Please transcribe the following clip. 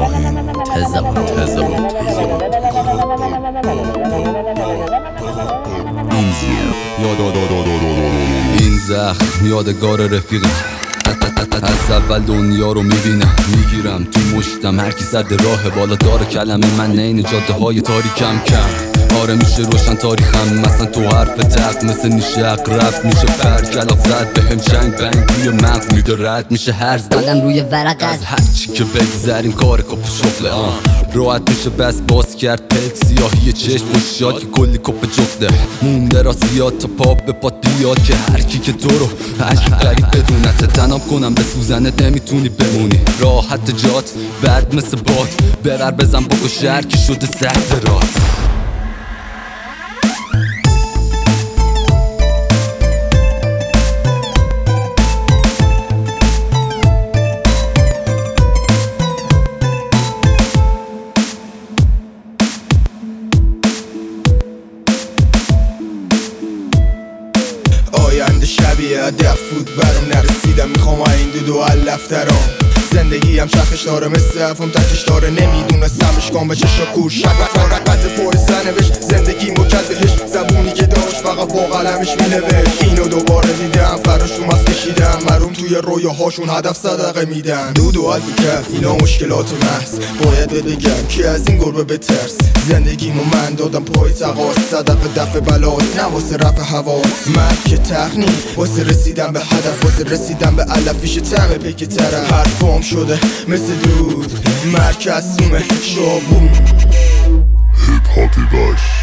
این زخم یادگار رفیقم، از اول دنیا رو میبینم، میگیرم تو مشتم. هرکی سرد راه بالا داره کلمه، من عین جاده های تاریکم کم. آره میشه روشن تاریخم، مثلا تو حرف تق مثل نیشه اقرب میشه پر کلاف زد بهم چنگ بنگ توی مغز میده رد میشه هرز دادم روی ورق از هرچی که بگذریم کار کپ شغله. راحت میشه بس باز کرد پلک سیاهی چشم و شاد که کلی کپ جفته مونده را زیاد تا پا به پات بیاد که هرکی که تو رو عجب غریب بدونت تنام کنم به سوزنت نمیتونی بمونی راحت جات برد مثل باد ببر بزن بگو شهر که شده سرد رات. آینده شبیه هدف بود برام نرسیدم، میخوام این دو علفترام زندگیم چرخش داره مثل افم تکش داره نمیدونستمش کام به چشا کور شد رقبت پر سنوش زندگی مکد بهش زبونی که داشت فقط با قلمش مینوشت. اینو دوباره دیدم فراشون از کشیدم مروم توی رویاهاشون هدف صدقه میدن دودو از کف اینا مشکلات محض باید بگم که از این گربه بترس. زندگیمو من دادم پای تقاس صدقه دفع بلاست نه واسه رفع حواس مرد که تقنی واسه رسیدن به هدف واسه رسیدن به علفیش تم پیک طرف حرفام شده مثل دود مرکز سومه شابون هیپ هاپی باش.